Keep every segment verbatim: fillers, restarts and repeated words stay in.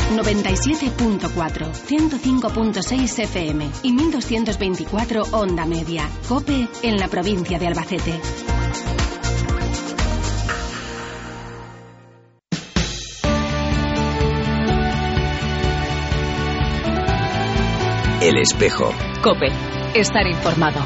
noventa y siete punto cuatro, ciento cinco punto seis F M y mil doscientos veinticuatro onda media. COPE en la provincia de Albacete. El Espejo. COPE. Estar informado.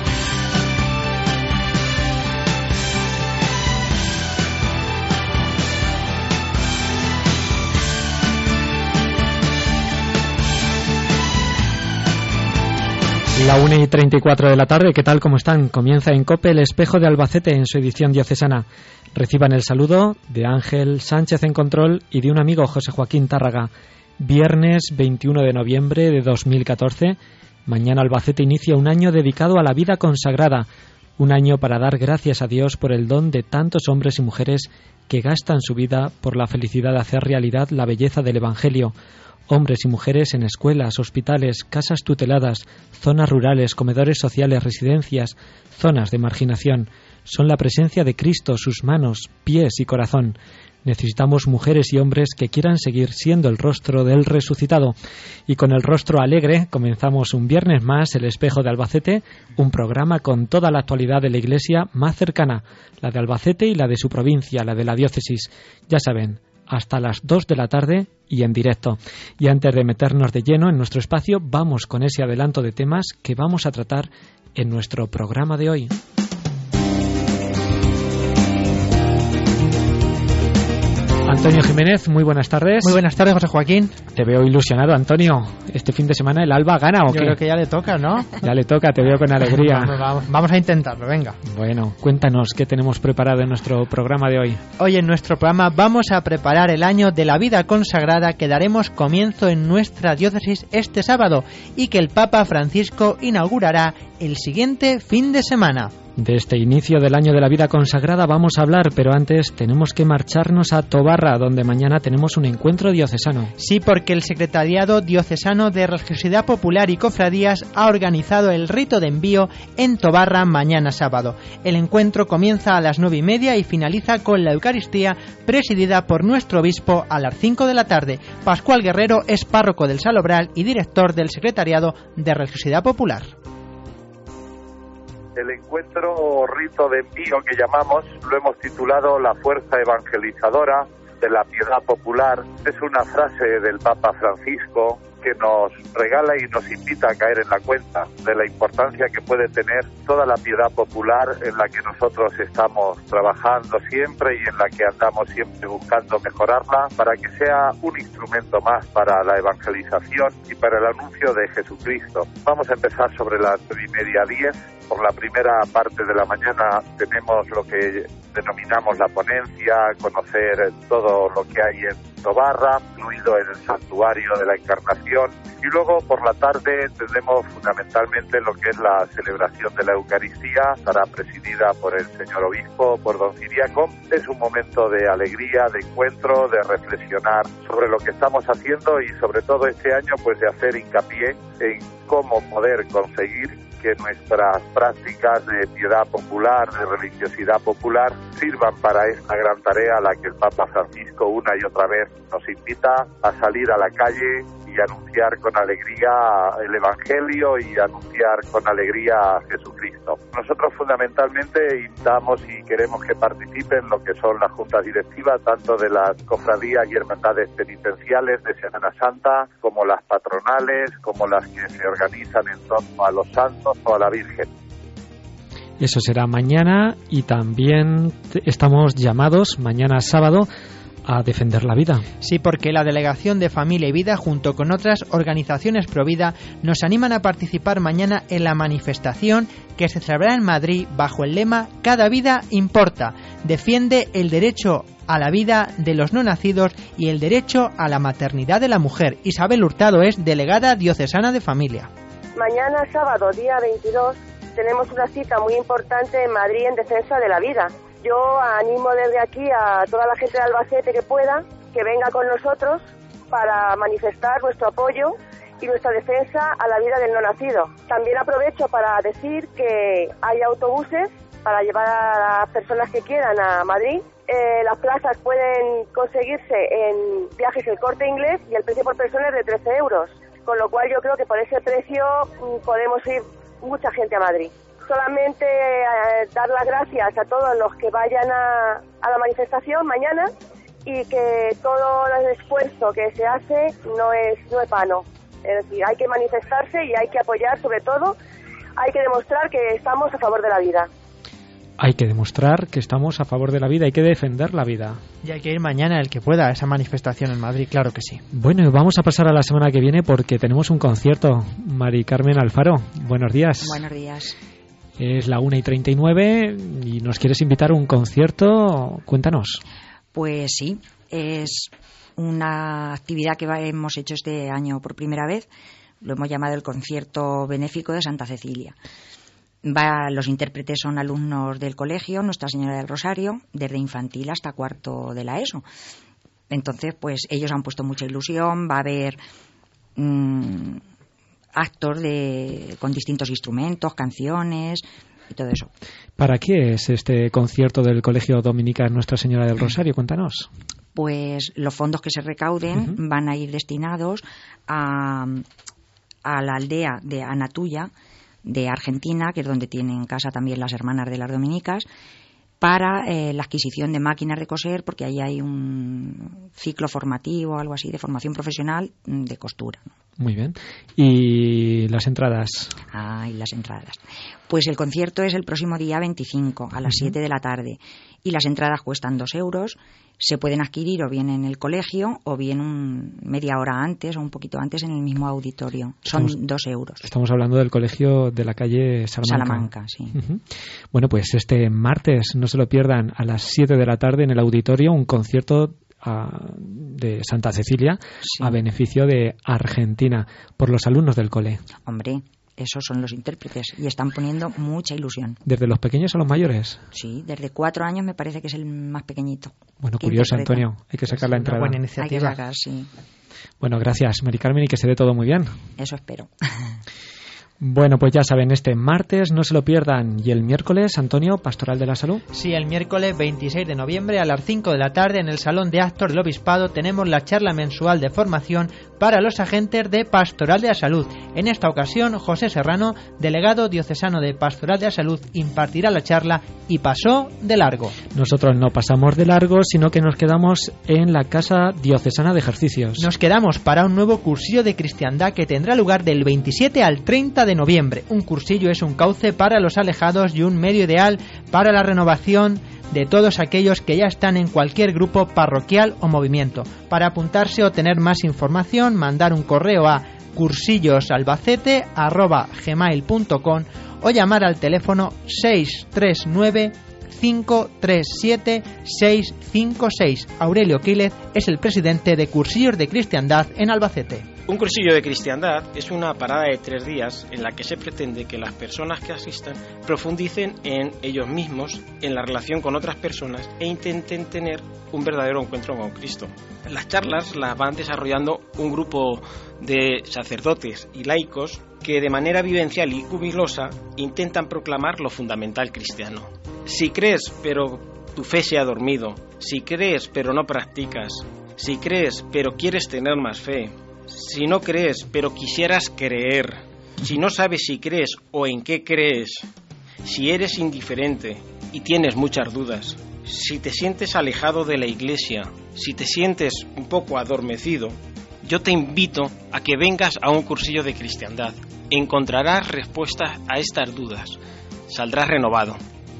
La una y treinta y cuatro de la tarde, ¿qué tal? ¿Cómo están? Comienza en COPE El Espejo de Albacete en su edición diocesana. Reciban el saludo de Ángel Sánchez en control y de un amigo, José Joaquín Tárraga. Viernes veintiuno de noviembre de dos mil catorce. Mañana Albacete inicia un año dedicado a la vida consagrada. Un año para dar gracias a Dios por el don de tantos hombres y mujeres que gastan su vida por la felicidad de hacer realidad la belleza del Evangelio. Hombres y mujeres en escuelas, hospitales, casas tuteladas, zonas rurales, comedores sociales, residencias, zonas de marginación. Son la presencia de Cristo, sus manos, pies y corazón. Necesitamos mujeres y hombres que quieran seguir siendo el rostro del resucitado. Y con el rostro alegre comenzamos un viernes más El Espejo de Albacete, un programa con toda la actualidad de la Iglesia más cercana, la de Albacete y la de su provincia, la de la diócesis. Ya saben, hasta las dos de la tarde y en directo. Y antes de meternos de lleno en nuestro espacio, vamos con ese adelanto de temas que vamos a tratar en nuestro programa de hoy. Antonio Jiménez, muy buenas tardes. Muy buenas tardes, José Joaquín. Te veo ilusionado, Antonio. Este fin de semana el Alba gana, ¿o Yo qué? creo que ya le toca, ¿no? Ya le toca, te veo con alegría. Vamos, vamos, vamos a intentarlo, venga. Bueno, cuéntanos qué tenemos preparado en nuestro programa de hoy. Hoy en nuestro programa vamos a preparar el año de la vida consagrada que daremos comienzo en nuestra diócesis este sábado y que el Papa Francisco inaugurará el siguiente fin de semana. De este inicio del año de la vida consagrada vamos a hablar, pero antes tenemos que marcharnos a Tobarra, donde mañana tenemos un encuentro diocesano. Sí, porque el Secretariado Diocesano de Religiosidad Popular y Cofradías ha organizado el rito de envío en Tobarra mañana sábado. El encuentro comienza a las nueve y media y finaliza con la Eucaristía presidida por nuestro obispo a las cinco de la tarde. Pascual Guerrero es párroco del Salobral y director del Secretariado de Religiosidad Popular. El encuentro o rito de envío que llamamos lo hemos titulado La fuerza evangelizadora de la piedad popular. Es una frase del Papa Francisco que nos regala y nos invita a caer en la cuenta de la importancia que puede tener toda la piedad popular en la que nosotros estamos trabajando siempre y en la que andamos siempre buscando mejorarla para que sea un instrumento más para la evangelización y para el anuncio de Jesucristo. Vamos a empezar sobre las nueve y media, diez. Por la primera parte de la mañana tenemos lo que denominamos la ponencia, conocer todo lo que hay en Tobarra, incluido en el santuario de la Encarnación, y luego por la tarde tendremos fundamentalmente lo que es la celebración de la Eucaristía, estará presidida por el señor obispo, por don Ciriaco. Es un momento de alegría, de encuentro, de reflexionar sobre lo que estamos haciendo y sobre todo este año pues de hacer hincapié en cómo poder conseguir que nuestras prácticas de piedad popular, de religiosidad popular, sirvan para esta gran tarea a la que el Papa Francisco una y otra vez nos invita a salir a la calle y anunciar con alegría el Evangelio y anunciar con alegría a Jesucristo. Nosotros fundamentalmente invitamos y queremos que participen lo que son las juntas directivas, tanto de las cofradías y hermandades penitenciales de Semana Santa, como las patronales, como las que se organizan en torno a los santos o a la Virgen. Eso será mañana y también estamos llamados mañana sábado a defender la vida. Sí, porque la Delegación de Familia y Vida, junto con otras organizaciones Provida, nos animan a participar mañana en la manifestación que se celebrará en Madrid bajo el lema Cada vida importa. Defiende el derecho a la vida de los no nacidos y el derecho a la maternidad de la mujer. Isabel Hurtado es delegada diocesana de Familia. Mañana sábado, día veintidós, tenemos una cita muy importante en Madrid en defensa de la vida. Yo animo desde aquí a toda la gente de Albacete que pueda, que venga con nosotros para manifestar nuestro apoyo y nuestra defensa a la vida del no nacido. También aprovecho para decir que hay autobuses para llevar a las personas que quieran a Madrid Eh, las plazas pueden conseguirse en Viajes El Corte Inglés y el precio por persona es de trece euros, con lo cual yo creo que por ese precio mm, podemos ir mucha gente a Madrid. Solamente eh, dar las gracias a todos los que vayan a, a la manifestación mañana y que todo el esfuerzo que se hace no es, no es vano. Es decir, hay que manifestarse y hay que apoyar, sobre todo, hay que demostrar que estamos a favor de la vida. Hay que demostrar que estamos a favor de la vida, hay que defender la vida. Y hay que ir mañana el que pueda a esa manifestación en Madrid, claro que sí. Bueno, y vamos a pasar a la semana que viene porque tenemos un concierto. Mari Carmen Alfaro, buenos días. Buenos días. Es la una y treinta y nueve y nos quieres invitar a un concierto. Cuéntanos. Pues sí, es una actividad que hemos hecho este año por primera vez. Lo hemos llamado el Concierto Benéfico de Santa Cecilia. Va, los intérpretes son alumnos del colegio Nuestra Señora del Rosario, desde infantil hasta cuarto de la ESO. Entonces, pues ellos han puesto mucha ilusión. Va a haber mmm, actos de, con distintos instrumentos, canciones y todo eso. ¿Para qué es este concierto del Colegio Dominical Nuestra Señora del Rosario? Cuéntanos. Pues los fondos que se recauden uh-huh. van a ir destinados a, a la aldea de Anatuya, de Argentina, que es donde tienen casa también las hermanas de las dominicas, para eh, la adquisición de máquinas de coser, porque ahí hay un ciclo formativo, algo así, de formación profesional de costura. Muy bien. ¿Y las entradas? Ah, y las entradas. Pues el concierto es el próximo día veinticinco, a las siete uh-huh. de la tarde, y las entradas cuestan dos euros. Se pueden adquirir o bien en el colegio o bien un, media hora antes o un poquito antes en el mismo auditorio. Son estamos, dos euros. Estamos hablando del colegio de la calle Salamanca. Salamanca, sí. Uh-huh. Bueno, pues este martes, no se lo pierdan, a las siete de la tarde en el auditorio, un concierto a, de Santa Cecilia sí. a beneficio de Argentina por los alumnos del cole. Hombre, esos son los intérpretes y están poniendo mucha ilusión. ¿Desde los pequeños a los mayores? Sí, desde cuatro años me parece que es el más pequeñito. Bueno, curioso, Antonio. Hay que sacar la entrada. Buena iniciativa. Hay que sacar, sí. Bueno, gracias, Mari Carmen, y que se dé todo muy bien. Eso espero. Bueno, pues ya saben, este martes no se lo pierdan. Y el miércoles, Antonio, Pastoral de la Salud. Sí, el miércoles veintiséis de noviembre a las cinco de la tarde en el Salón de Actos del Obispado tenemos la charla mensual de formación para los agentes de Pastoral de la Salud. En esta ocasión, José Serrano, delegado diocesano de Pastoral de la Salud, impartirá la charla y pasó de largo. Nosotros no pasamos de largo, sino que nos quedamos en la Casa Diocesana de Ejercicios. Nos quedamos para un nuevo cursillo de cristiandad que tendrá lugar del veintisiete al treinta de noviembre. Un cursillo es un cauce para los alejados y un medio ideal para la renovación de todos aquellos que ya están en cualquier grupo parroquial o movimiento. Para apuntarse o tener más información, mandar un correo a cursillosalbacete arroba gmail punto com o llamar al teléfono seis tres nueve cinco tres siete seis cinco seis. Aurelio Quílez es el presidente de Cursillos de Cristiandad en Albacete. Un cursillo de cristiandad es una parada de tres días en la que se pretende que las personas que asistan profundicen en ellos mismos, en la relación con otras personas e intenten tener un verdadero encuentro con Cristo. Las charlas las van desarrollando un grupo de sacerdotes y laicos que de manera vivencial y jubilosa intentan proclamar lo fundamental cristiano. Si crees pero tu fe se ha dormido, si crees pero no practicas, si crees pero quieres tener más fe, si no crees, pero quisieras creer, si no sabes si crees o en qué crees, si eres indiferente y tienes muchas dudas, si te sientes alejado de la iglesia, si te sientes un poco adormecido, yo te invito a que vengas a un cursillo de cristiandad. Encontrarás respuestas a estas dudas. Saldrás renovado.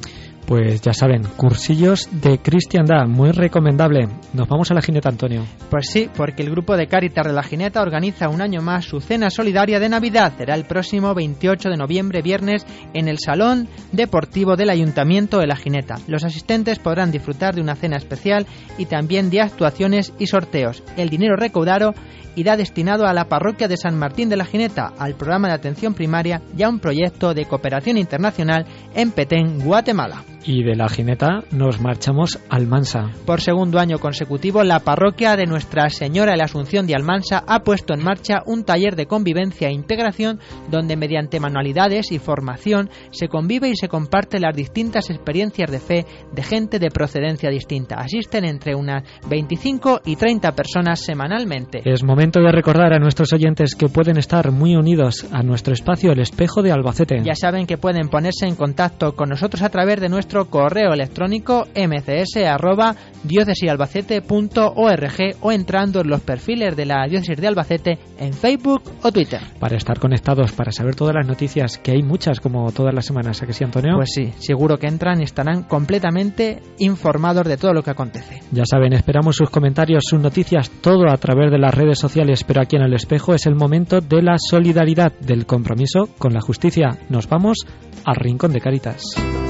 Pues ya saben, cursillos de cristiandad, muy recomendable. Nos vamos a la Gineta, Antonio. Pues sí, porque el grupo de Cáritas de la Gineta organiza un año más su cena solidaria de Navidad. Será el próximo veintiocho de noviembre, viernes, en el Salón Deportivo del Ayuntamiento de la Gineta. Los asistentes podrán disfrutar de una cena especial y también de actuaciones y sorteos. El dinero recaudado irá destinado a la parroquia de San Martín de la Gineta, al programa de atención primaria y a un proyecto de cooperación internacional en Petén, Guatemala. Y de la Gineta nos marchamos a Almansa. Por segundo año consecutivo, la parroquia de Nuestra Señora de la Asunción de Almansa ha puesto en marcha un taller de convivencia e integración donde mediante manualidades y formación se convive y se comparte las distintas experiencias de fe de gente de procedencia distinta. Asisten entre unas veinticinco y treinta personas semanalmente. Es momento de recordar a nuestros oyentes que pueden estar muy unidos a nuestro espacio El Espejo de Albacete. Ya saben que pueden ponerse en contacto con nosotros a través de nuestro correo electrónico m c s arroba diócesisalbacete punto org o entrando en los perfiles de la Diócesis de Albacete en Facebook o Twitter. Para estar conectados, para saber todas las noticias, que hay muchas como todas las semanas, ¿a que sí, Antonio? Pues sí, seguro que entran y estarán completamente informados de todo lo que acontece. Ya saben, esperamos sus comentarios, sus noticias, todo a través de las redes sociales, pero aquí en El Espejo es el momento de la solidaridad, del compromiso con la justicia. Nos vamos al Rincón de Cáritas.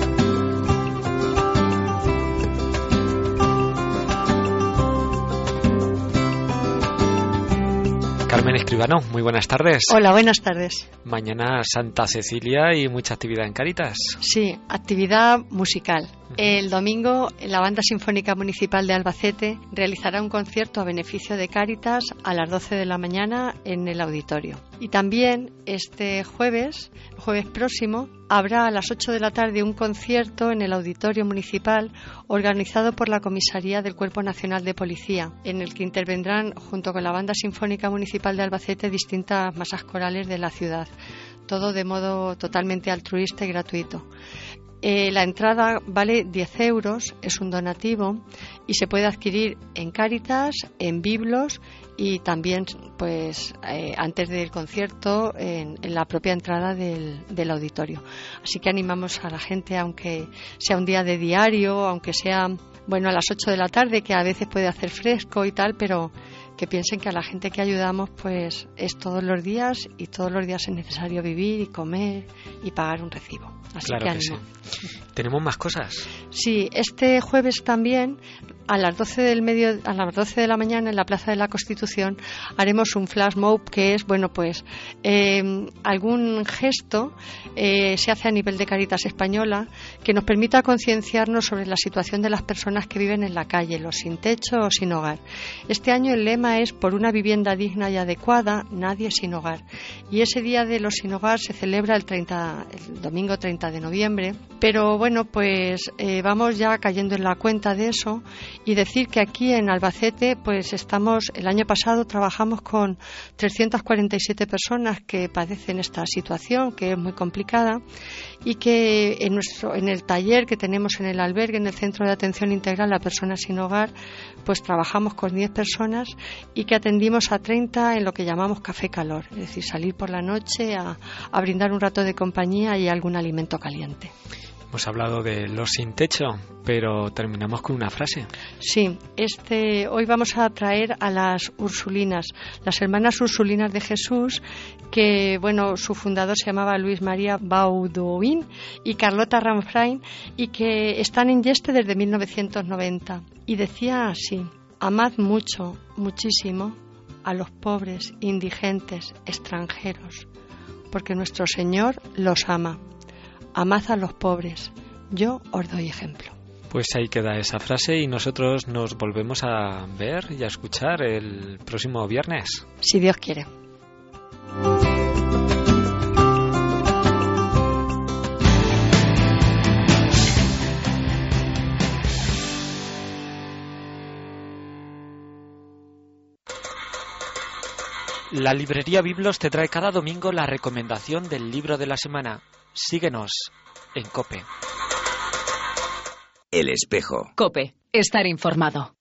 Carmen Escribano, muy buenas tardes. Hola, buenas tardes. Mañana Santa Cecilia y mucha actividad en Cáritas. Sí, actividad musical. El domingo la Banda Sinfónica Municipal de Albacete realizará un concierto a beneficio de Cáritas a las doce de la mañana en el auditorio. Y también este jueves, jueves próximo, habrá a las ocho de la tarde un concierto en el auditorio municipal organizado por la Comisaría del Cuerpo Nacional de Policía, en el que intervendrán junto con la Banda Sinfónica Municipal de Albacete distintas masas corales de la ciudad, todo de modo totalmente altruista y gratuito. Eh, la entrada vale diez euros, es un donativo y se puede adquirir en Cáritas, en Biblos y también pues eh, antes del concierto en, en la propia entrada del, del auditorio. Así que animamos a la gente, aunque sea un día de diario, aunque sea bueno a las ocho de la tarde, que a veces puede hacer fresco y tal, pero que piensen que a la gente que ayudamos pues es todos los días y todos los días es necesario vivir y comer y pagar un recibo. Así claro que que ánimo. Sí. ¿Tenemos más cosas? Sí, este jueves también a las doce del medio, a las doce de la mañana en la Plaza de la Constitución haremos un flash mob, que es bueno pues eh, algún gesto eh, se hace a nivel de Cáritas Española que nos permita concienciarnos sobre la situación de las personas que viven en la calle, los sin techo o sin hogar. Este año el lema es por una vivienda digna y adecuada, nadie sin hogar. Y ese día de los sin hogar se celebra el, treinta, el domingo treinta de noviembre. Pero bueno, pues eh, vamos ya cayendo en la cuenta de eso y decir que aquí en Albacete pues estamos, el año pasado trabajamos con trescientas cuarenta y siete personas que padecen esta situación, que es muy complicada, y que en, nuestro, en el taller que tenemos en el albergue, en el Centro de Atención Integral a Personas Sin Hogar, pues trabajamos con diez personas y que atendimos a treinta en lo que llamamos café calor, es decir, salir por la noche a, a brindar un rato de compañía y algún alimento caliente. Hemos hablado de los sin techo, pero terminamos con una frase. Sí, este, hoy vamos a traer a las Ursulinas, las hermanas Ursulinas de Jesús, que bueno, su fundador se llamaba Luis María Baudouin y Carlota Ranfrain, y que están en Yeste desde mil novecientos noventa. Y decía así: amad mucho, muchísimo a los pobres, indigentes, extranjeros, porque nuestro Señor los ama. Amad a los pobres, yo os doy ejemplo. Pues ahí queda esa frase y nosotros nos volvemos a ver y a escuchar el próximo viernes. Si Dios quiere. La librería Biblos te trae cada domingo la recomendación del libro de la semana. Síguenos en COPE. El Espejo. COPE. Estar informado.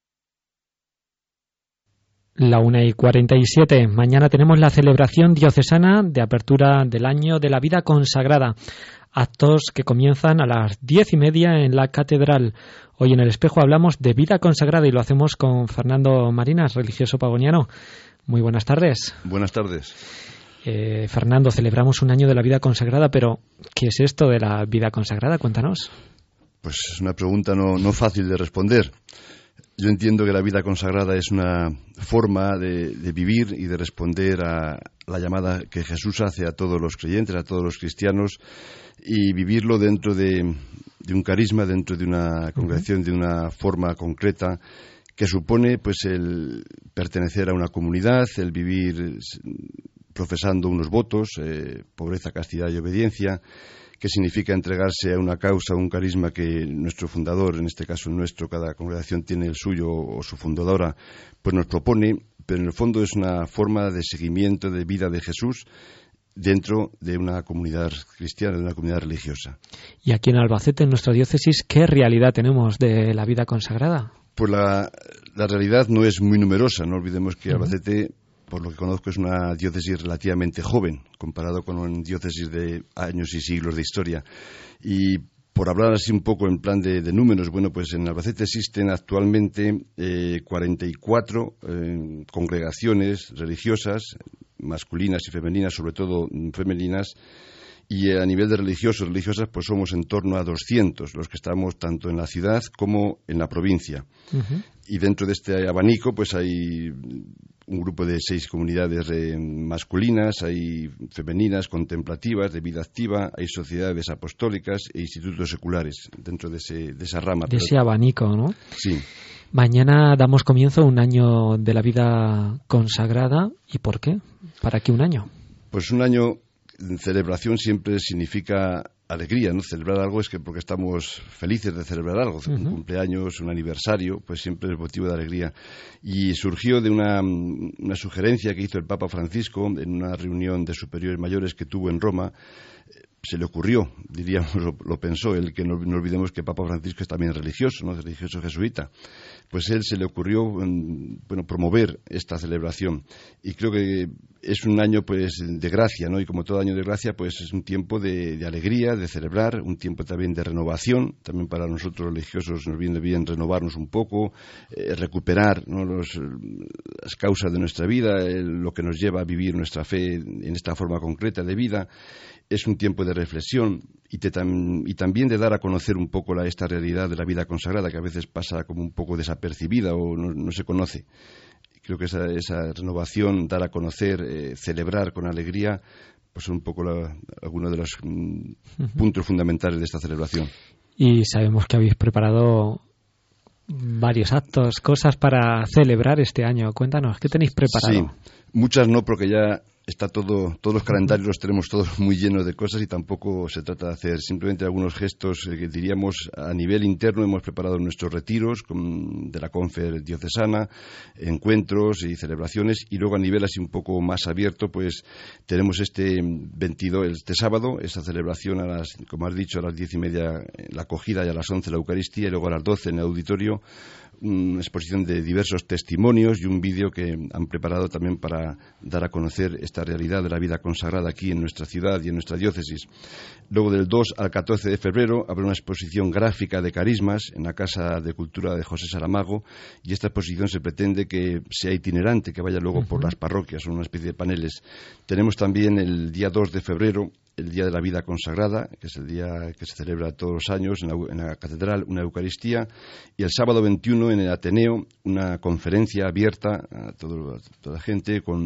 La una y cuarenta y siete. Mañana tenemos la celebración diocesana de apertura del año de la vida consagrada. Actos que comienzan a las diez y media en la catedral. Hoy en El Espejo hablamos de vida consagrada y lo hacemos con Fernando Marinas, religioso pagoniano. Muy buenas tardes. Buenas tardes. Eh, Fernando, celebramos un año de la vida consagrada, pero ¿qué es esto de la vida consagrada? Cuéntanos. Pues es una pregunta no, no fácil de responder. Yo entiendo que la vida consagrada es una forma de, de vivir y de responder a la llamada que Jesús hace a todos los creyentes, a todos los cristianos, y vivirlo dentro de, de un carisma dentro de una congregación de una forma concreta que supone pues el pertenecer a una comunidad, el vivir profesando unos votos, eh, pobreza, castidad y obediencia, que significa entregarse a una causa, un carisma que nuestro fundador, en este caso el nuestro, cada congregación tiene el suyo o su fundadora, pues nos propone, pero en el fondo es una forma de seguimiento de vida de Jesús dentro de una comunidad cristiana, de una comunidad religiosa. Y aquí en Albacete, en nuestra diócesis, ¿qué realidad tenemos de la vida consagrada? Pues la, la realidad no es muy numerosa. No olvidemos que Albacete, por lo que conozco, es una diócesis relativamente joven, comparado con una diócesis de años y siglos de historia. Y por hablar así un poco en plan de, de números, bueno, pues en Albacete existen actualmente eh, cuarenta y cuatro eh, congregaciones religiosas, masculinas y femeninas, sobre todo femeninas, y a nivel de religiosos, religiosas, pues somos en torno a doscientos los que estamos tanto en la ciudad como en la provincia. Uh-huh. Y dentro de este abanico, pues hay un grupo de seis comunidades eh, masculinas, hay femeninas, contemplativas, de vida activa, hay sociedades apostólicas e institutos seculares dentro de, ese, de esa rama. De ese abanico, ¿no? Sí. Mañana damos comienzo a un año de la vida consagrada. ¿Y por qué? ¿Para qué un año? Pues un año... Celebración siempre significa alegría, ¿no? Celebrar algo es que porque estamos felices de celebrar algo, uh-huh. Un cumpleaños, un aniversario, pues siempre es motivo de alegría. Y surgió de una, una sugerencia que hizo el Papa Francisco en una reunión de superiores mayores que tuvo en Roma. Se le ocurrió, diríamos, lo, lo pensó, el que no, no olvidemos que Papa Francisco es también religioso, ¿no? Religioso jesuita. Pues él se le ocurrió, bueno, promover esta celebración. Y creo que es un año, pues, de gracia, ¿no? Y como todo año de gracia, pues es un tiempo de, de alegría, de celebrar, un tiempo también de renovación. También para nosotros religiosos nos viene bien renovarnos un poco, eh, recuperar, ¿no? Los, las causas de nuestra vida, eh, lo que nos lleva a vivir nuestra fe en esta forma concreta de vida. Es un tiempo de reflexión y, te tam, y también de dar a conocer un poco la, esta realidad de la vida consagrada, que a veces pasa como un poco desapercibida o no, no se conoce. Creo que esa, esa renovación, dar a conocer, eh, celebrar con alegría, pues son un poco la, algunos de los mm, uh-huh. puntos fundamentales de esta celebración. Y sabemos que habéis preparado varios actos, cosas para celebrar este año. Cuéntanos, ¿qué tenéis preparado? Sí, muchas no, porque ya está todo, todos los calendarios los tenemos todos muy llenos de cosas y tampoco se trata de hacer simplemente algunos gestos eh, que diríamos a nivel interno. Hemos preparado nuestros retiros con, de la Confer diocesana, encuentros y celebraciones, y luego a nivel así un poco más abierto, pues tenemos este veintidós, este sábado, esa celebración a las, como has dicho, a las diez y media la acogida y a las once la Eucaristía, y luego a las doce en el auditorio una exposición de diversos testimonios y un vídeo que han preparado también para dar a conocer esta realidad de la vida consagrada aquí en nuestra ciudad y en nuestra diócesis. Luego del dos al catorce de febrero habrá una exposición gráfica de carismas en la Casa de Cultura de José Saramago, y esta exposición se pretende que sea itinerante, que vaya luego uh-huh. por las parroquias, son una especie de paneles. Tenemos también el día dos de febrero el Día de la Vida Consagrada, que es el día que se celebra todos los años en la, en la Catedral, una Eucaristía, y el sábado veintiuno en el Ateneo una conferencia abierta a, todo, a toda la gente con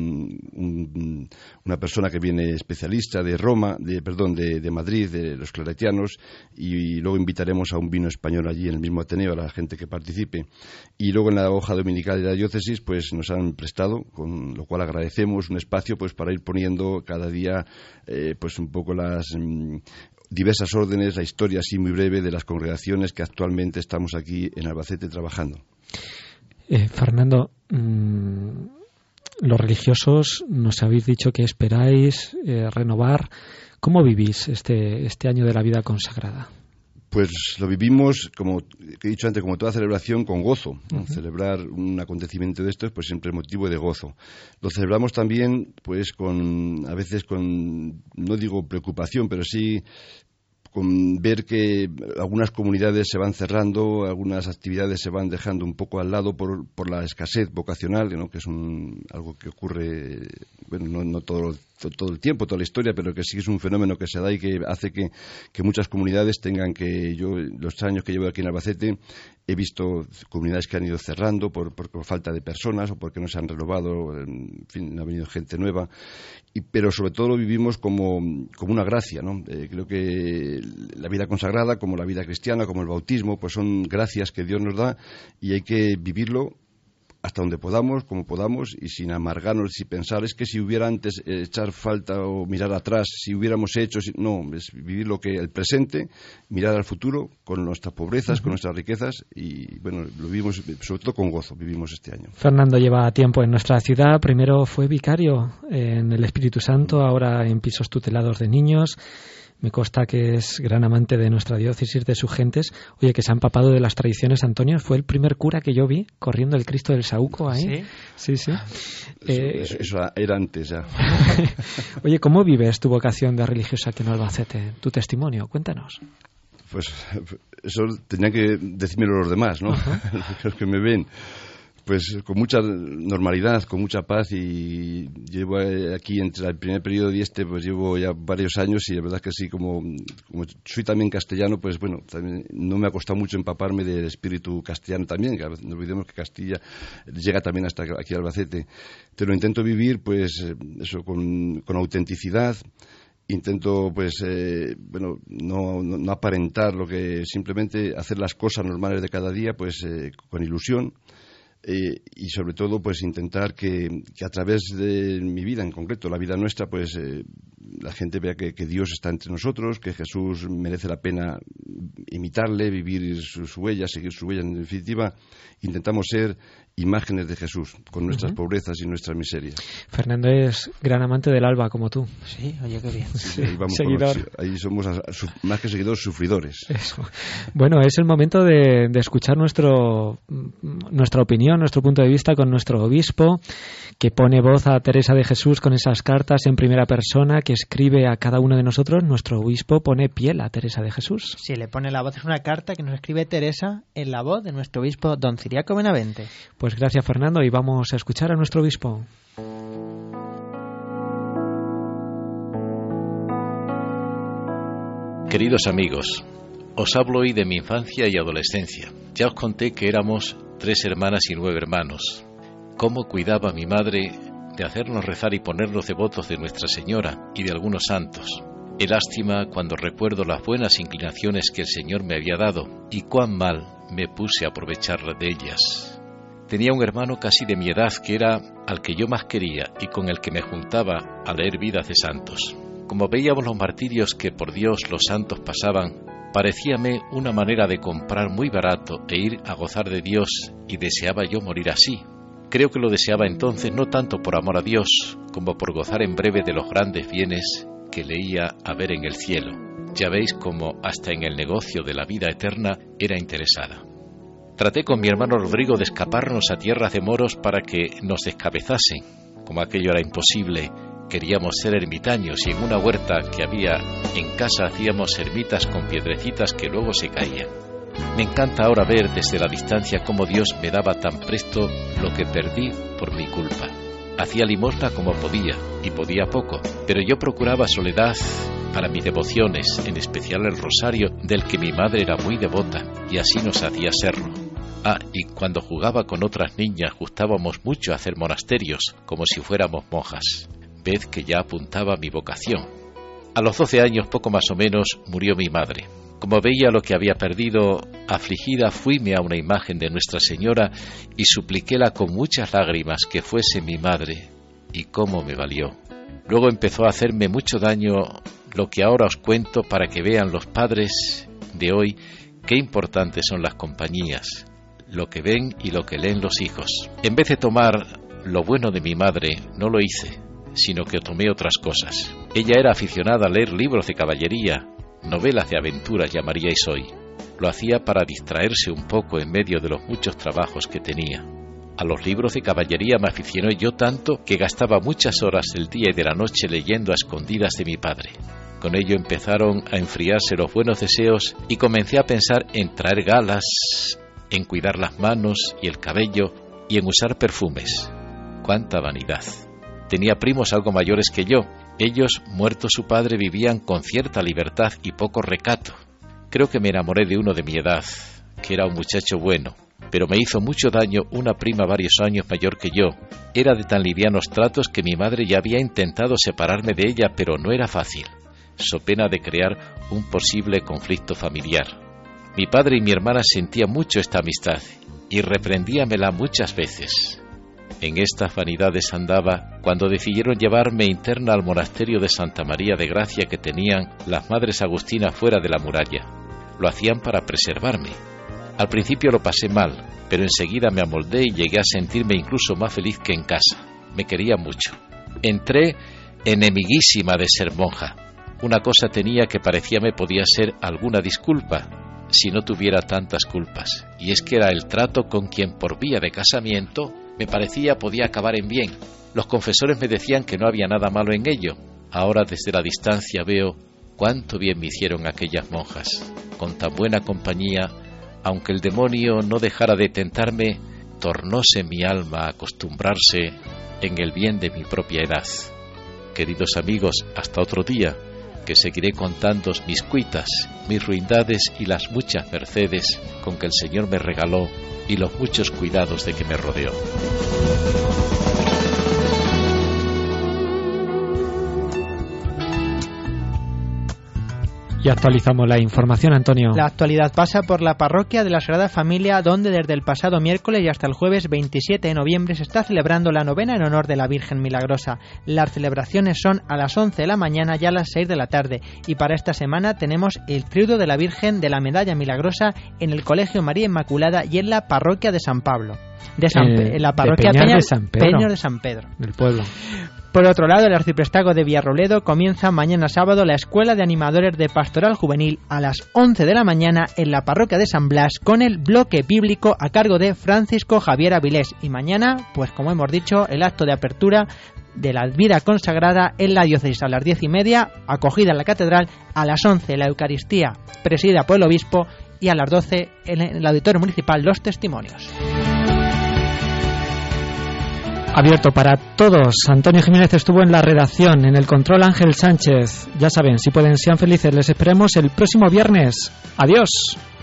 un, una persona que viene especialista de Roma, de, perdón, de, de Madrid, de los claretianos, y, y luego invitaremos a un vino español allí en el mismo Ateneo a la gente que participe. Y luego en la hoja dominical de la diócesis pues nos han prestado, con lo cual agradecemos, un espacio pues para ir poniendo cada día eh, pues un poco las mm, diversas órdenes, la historia así muy breve de las congregaciones que actualmente estamos aquí en Albacete trabajando. Eh, Fernando, mmm, los religiosos nos habéis dicho que esperáis eh, renovar. ¿Cómo vivís este, este año de la vida consagrada? Pues lo vivimos, como he dicho antes, como toda celebración, con gozo. Uh-huh. Celebrar un acontecimiento de estos pues siempre es motivo de gozo. Lo celebramos también pues con, a veces con, no digo preocupación, pero sí con ver que algunas comunidades se van cerrando, algunas actividades se van dejando un poco al lado por, por la escasez vocacional, ¿no? Que es un, algo que ocurre, bueno, no, no todo, todo, todo el tiempo, toda la historia, pero que sí es un fenómeno que se da y que hace que, que muchas comunidades tengan que, yo los años que llevo aquí en Albacete, He visto comunidades que han ido cerrando por, por, por falta de personas o porque no se han renovado, en fin, ha venido gente nueva. Y, pero sobre todo lo vivimos como, como una gracia, ¿no? Eh, creo que la vida consagrada, como la vida cristiana, como el bautismo, pues son gracias que Dios nos da y hay que vivirlo hasta donde podamos, como podamos, y sin amargarnos y pensar, es que si hubiera antes eh, echar falta o mirar atrás, si hubiéramos hecho, si... no, es vivir lo que el presente, mirar al futuro con nuestras pobrezas, uh-huh. con nuestras riquezas, y bueno, lo vivimos sobre todo con gozo, vivimos este año. Fernando lleva tiempo en nuestra ciudad, primero fue vicario en el Espíritu Santo, ahora en pisos tutelados de niños. Me consta que es gran amante de nuestra diócesis, de sus gentes. Oye, que se ha empapado de las tradiciones. Antonio, fue el primer cura que yo vi corriendo el Cristo del Saúco ahí. Sí, sí. sí. Eso, eh, eso, eso era antes ya. Oye, ¿cómo vives tu vocación de religiosa aquí en Albacete? Tu testimonio, cuéntanos. Pues eso tenían que decírmelo los demás, ¿no? Uh-huh. Los que me ven. Pues con mucha normalidad, con mucha paz, y llevo aquí entre el primer periodo y este, pues llevo ya varios años, y la verdad es que sí, como, como soy también castellano, pues bueno, también no me ha costado mucho empaparme del espíritu castellano también, que no olvidemos que Castilla llega también hasta aquí a Albacete. Te lo intento vivir, pues eso, con, con autenticidad. Intento, pues, eh, bueno, no, no, no aparentar lo que, simplemente hacer las cosas normales de cada día, pues eh, con ilusión. Eh, y sobre todo, pues intentar que, que a través de mi vida en concreto, la vida nuestra, pues eh, la gente vea que, que Dios está entre nosotros, que Jesús merece la pena imitarle, vivir su, su huella, seguir su huella. En definitiva, intentamos ser imágenes de Jesús, con nuestras uh-huh. pobrezas y nuestras miserias. Fernando es gran amante del alba, como tú. Sí, oye, qué bien. Sí, sí, ahí, vamos Seguidor. Los, ahí somos, a, a, su, más que seguidores, sufridores. Eso. Bueno, es el momento de, de escuchar nuestro, nuestra opinión, nuestro punto de vista con nuestro obispo, que pone voz a Teresa de Jesús con esas cartas en primera persona, que escribe a cada uno de nosotros. Nuestro obispo pone piel a Teresa de Jesús. Sí, le pone la voz. Es una carta que nos escribe Teresa en la voz de nuestro obispo don Ciriaco Benavente. Pues gracias, Fernando, y vamos a escuchar a nuestro obispo. Queridos amigos, os hablo hoy de mi infancia y adolescencia. Ya os conté que éramos tres hermanas y nueve hermanos. Cómo cuidaba mi madre de hacernos rezar y ponernos devotos de Nuestra Señora y de algunos santos. Qué lástima cuando recuerdo las buenas inclinaciones que el Señor me había dado y cuán mal me puse a aprovechar de ellas. Tenía un hermano casi de mi edad que era al que yo más quería y con el que me juntaba a leer vidas de santos. Como veíamos los martirios que por Dios los santos pasaban, parecíame una manera de comprar muy barato e ir a gozar de Dios, y deseaba yo morir así. Creo que lo deseaba entonces no tanto por amor a Dios, como por gozar en breve de los grandes bienes que leía haber en el cielo. Ya veis cómo hasta en el negocio de la vida eterna era interesada. Traté con mi hermano Rodrigo de escaparnos a tierras de moros para que nos descabezasen. Como aquello era imposible, queríamos ser ermitaños, y en una huerta que había en casa hacíamos ermitas con piedrecitas que luego se caían. Me encanta ahora ver desde la distancia cómo Dios me daba tan presto lo que perdí por mi culpa. Hacía limosna como podía, y podía poco, pero yo procuraba soledad para mis devociones, en especial el rosario, del que mi madre era muy devota, y así nos hacía serlo. Ah, y cuando jugaba con otras niñas gustábamos mucho a hacer monasterios, como si fuéramos monjas. Ved que ya apuntaba mi vocación. A los doce años, poco más o menos, murió mi madre. Como veía lo que había perdido, afligida, fuime a una imagen de Nuestra Señora y supliquéla con muchas lágrimas que fuese mi madre, y cómo me valió. Luego empezó a hacerme mucho daño lo que ahora os cuento, para que vean los padres de hoy qué importantes son las compañías, lo que ven y lo que leen los hijos. En vez de tomar lo bueno de mi madre, no lo hice, sino que tomé otras cosas. Ella era aficionada a leer libros de caballería, novelas de aventuras llamaríais hoy. Lo hacía para distraerse un poco en medio de los muchos trabajos que tenía. A los libros de caballería me aficioné yo tanto que gastaba muchas horas del día y de la noche leyendo a escondidas de mi padre. Con ello empezaron a enfriarse los buenos deseos y comencé a pensar en traer galas, en cuidar las manos y el cabello y en usar perfumes. ¡Cuánta vanidad! Tenía primos algo mayores que yo. Ellos, muerto su padre, vivían con cierta libertad y poco recato. Creo que me enamoré de uno de mi edad, que era un muchacho bueno, pero me hizo mucho daño una prima varios años mayor que yo. Era de tan livianos tratos que mi madre ya había intentado separarme de ella, pero no era fácil, so pena de crear un posible conflicto familiar. Mi padre y mi hermana sentían mucho esta amistad y reprendíamela muchas veces. En estas vanidades andaba cuando decidieron llevarme interna al monasterio de Santa María de Gracia que tenían las madres agustinas fuera de la muralla. Lo hacían para preservarme. Al principio lo pasé mal, pero enseguida me amoldé y llegué a sentirme incluso más feliz que en casa. Me quería mucho. Entré enemiguísima de ser monja. Una cosa tenía que parecía me podía ser alguna disculpa, si no tuviera tantas culpas, y es que era el trato con quien por vía de casamiento me parecía podía acabar en bien. Los confesores me decían que no había nada malo en ello. Ahora desde la distancia veo cuánto bien me hicieron aquellas monjas. Con tan buena compañía, aunque el demonio no dejara de tentarme, tornóse mi alma a acostumbrarse en el bien de mi propia edad. Queridos amigos, hasta otro día, que seguiré contándoos mis cuitas, mis ruindades y las muchas mercedes con que el Señor me regaló y los muchos cuidados de que me rodeó. Y actualizamos la información, Antonio. La actualidad pasa por la parroquia de la Sagrada Familia, donde desde el pasado miércoles y hasta el jueves veintisiete de noviembre se está celebrando la novena en honor de la Virgen Milagrosa. Las celebraciones son a las once de la mañana y a las seis de la tarde. Y para esta semana tenemos el triduo de la Virgen de la Medalla Milagrosa en el Colegio María Inmaculada y en la parroquia de San Pablo. De San eh, Pe- en la parroquia de Peñar Peña, de San Pedro. Peños de San Pedro. Del pueblo. Por otro lado, el arciprestazgo de Villarroledo comienza mañana sábado la Escuela de Animadores de Pastoral Juvenil a las once de la mañana en la parroquia de San Blas con el bloque bíblico a cargo de Francisco Javier Avilés. Y mañana, pues como hemos dicho, el acto de apertura de la vida consagrada en la diócesis a las diez y media, acogida en la catedral, a las once la Eucaristía presidida por el obispo y a las doce en el auditorio municipal los testimonios. Abierto para todos. Antonio Jiménez estuvo en la redacción, en el control Ángel Sánchez. Ya saben, si pueden, sean felices. Les esperemos el próximo viernes. Adiós.